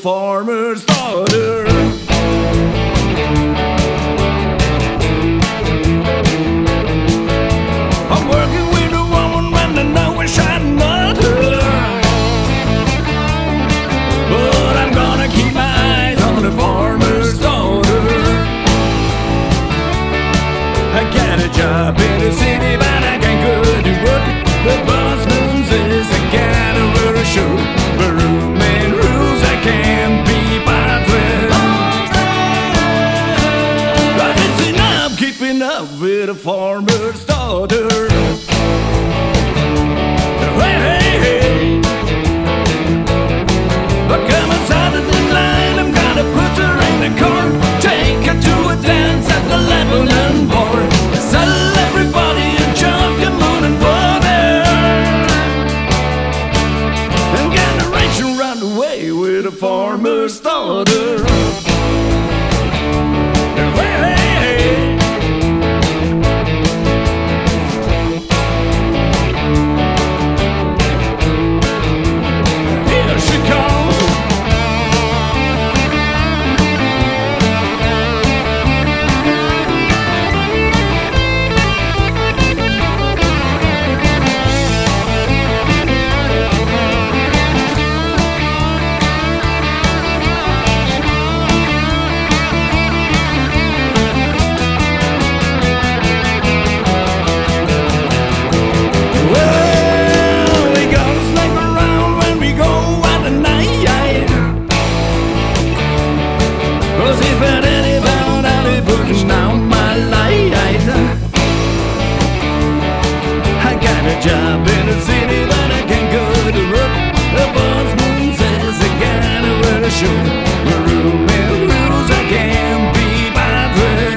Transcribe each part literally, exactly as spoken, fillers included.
farmer's daughter. I'm working with a woman when I know I should not her, but I'm gonna keep my eyes on the farmer's daughter. I got a job in the city, but I can't go to work. The bossman says I gotta wear a shirt, but roommate rules I can't be bothered with. But it's enough keeping up with a farmer's daughter. Hey, hey, hey, but come inside of the line, I'm gonna put her in the car, take her to a dance at the Lebanon bar, sell everybody a junk of moon and water, and gonna race around the way with a farmer's daughter. Hey, hey, hey. Here she comes. Job in the city, but I can't go to work. The bossman says I gotta wear a shirt. The roommate rules I can't be bothered.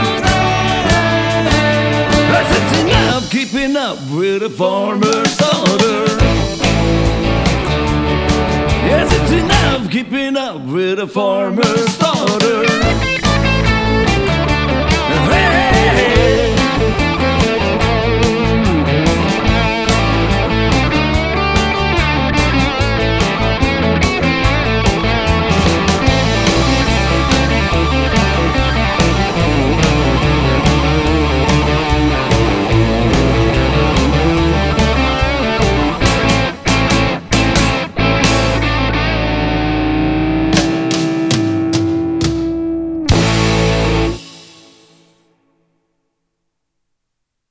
Cause it's enough keeping up with a farmer's daughter. Yes, it's enough keeping up with a farmer's daughter.